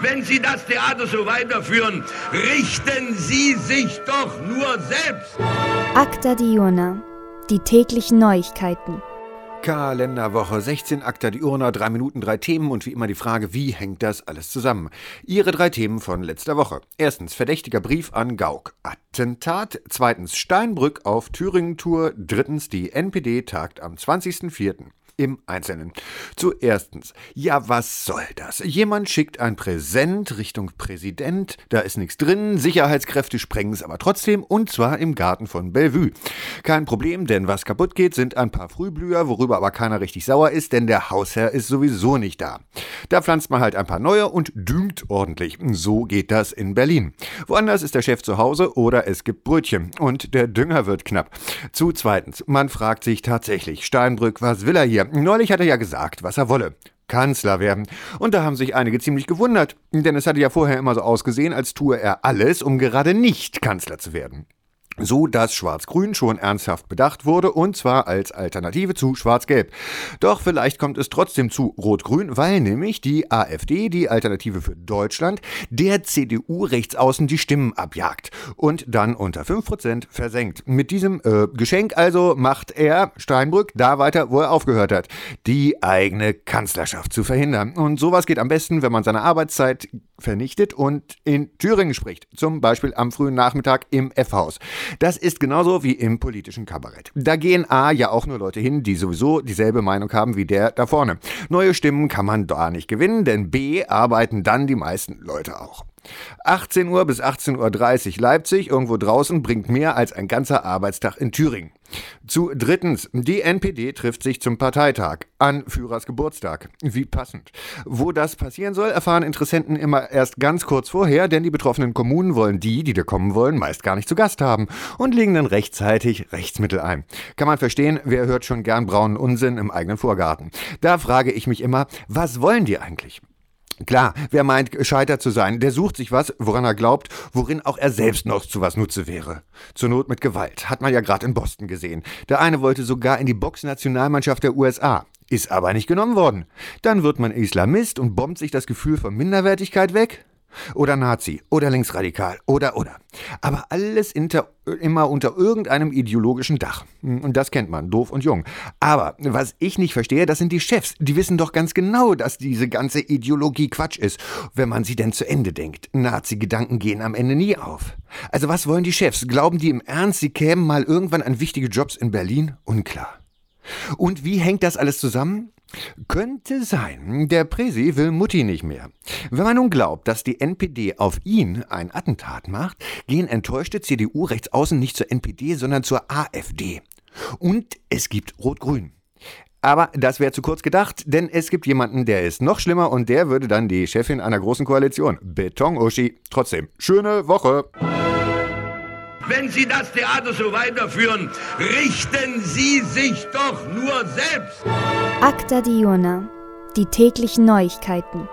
Wenn Sie das Theater so weiterführen, richten Sie sich doch nur selbst. Acta Diurna, die täglichen Neuigkeiten. Kalenderwoche 16, Acta Diurna, 3 Minuten, 3 Themen und wie immer die Frage, wie hängt das alles zusammen? Ihre 3 Themen von letzter Woche. Erstens, verdächtiger Brief an Gauck. Attentat. Zweitens, Steinbrück auf Thüringen-Tour. Drittens, die NPD tagt am 20.04. Im Einzelnen. Zuerstens, ja, was soll das? Jemand schickt ein Präsent Richtung Präsident, da ist nichts drin, Sicherheitskräfte sprengen es aber trotzdem und zwar im Garten von Bellevue. Kein Problem, denn was kaputt geht, sind ein paar Frühblüher, worüber aber keiner richtig sauer ist, denn der Hausherr ist sowieso nicht da. Da pflanzt man halt ein paar neue und düngt ordentlich. So geht das in Berlin. Woanders ist der Chef zu Hause oder es gibt Brötchen und der Dünger wird knapp. Zweitens, man fragt sich tatsächlich, Steinbrück, was will er hier? Neulich hat er ja gesagt, was er wolle. Kanzler werden. Und da haben sich einige ziemlich gewundert, denn es hatte ja vorher immer so ausgesehen, als tue er alles, um gerade nicht Kanzler zu werden. So dass Schwarz-Grün schon ernsthaft bedacht wurde, und zwar als Alternative zu Schwarz-Gelb. Doch vielleicht kommt es trotzdem zu Rot-Grün, weil nämlich die AfD, die Alternative für Deutschland, der CDU rechtsaußen die Stimmen abjagt und dann unter 5% versenkt. Mit diesem Geschenk also macht er, Steinbrück, da weiter, wo er aufgehört hat, die eigene Kanzlerschaft zu verhindern. Und sowas geht am besten, wenn man seine Arbeitszeit vernichtet und in Thüringen spricht. Zum Beispiel am frühen Nachmittag im F-Haus. Das ist genauso wie im politischen Kabarett. Da gehen A ja auch nur Leute hin, die sowieso dieselbe Meinung haben wie der da vorne. Neue Stimmen kann man da nicht gewinnen, denn B arbeiten dann die meisten Leute auch. 18 Uhr bis 18.30 Uhr Leipzig, irgendwo draußen, bringt mehr als ein ganzer Arbeitstag in Thüringen. Drittens, die NPD trifft sich zum Parteitag, an Führers Geburtstag. Wie passend. Wo das passieren soll, erfahren Interessenten immer erst ganz kurz vorher, denn die betroffenen Kommunen wollen die da kommen wollen, meist gar nicht zu Gast haben und legen dann rechtzeitig Rechtsmittel ein. Kann man verstehen, wer hört schon gern braunen Unsinn im eigenen Vorgarten? Da frage ich mich immer, was wollen die eigentlich? Klar, wer meint, gescheitert zu sein, der sucht sich was, woran er glaubt, worin auch er selbst noch zu was Nutze wäre. Zur Not mit Gewalt, hat man ja gerade in Boston gesehen. Der eine wollte sogar in die Boxnationalmannschaft der USA, ist aber nicht genommen worden. Dann wird man Islamist und bombt sich das Gefühl von Minderwertigkeit weg. Oder Nazi, oder linksradikal, oder. Aber alles immer unter irgendeinem ideologischen Dach. Und das kennt man, doof und jung. Aber was ich nicht verstehe, das sind die Chefs. Die wissen doch ganz genau, dass diese ganze Ideologie Quatsch ist, wenn man sie denn zu Ende denkt. Nazi-Gedanken gehen am Ende nie auf. Also was wollen die Chefs? Glauben die im Ernst, sie kämen mal irgendwann an wichtige Jobs in Berlin? Unklar. Und wie hängt das alles zusammen? Könnte sein, der Präsi will Mutti nicht mehr. Wenn man nun glaubt, dass die NPD auf ihn ein Attentat macht, gehen enttäuschte CDU-Rechtsaußen nicht zur NPD, sondern zur AfD. Und es gibt Rot-Grün. Aber das wäre zu kurz gedacht, denn es gibt jemanden, der ist noch schlimmer und der würde dann die Chefin einer großen Koalition. Beton-Uschi. Trotzdem, schöne Woche. Wenn Sie das Theater so weiterführen, richten Sie sich doch nur selbst. Acta Diurna, die täglichen Neuigkeiten.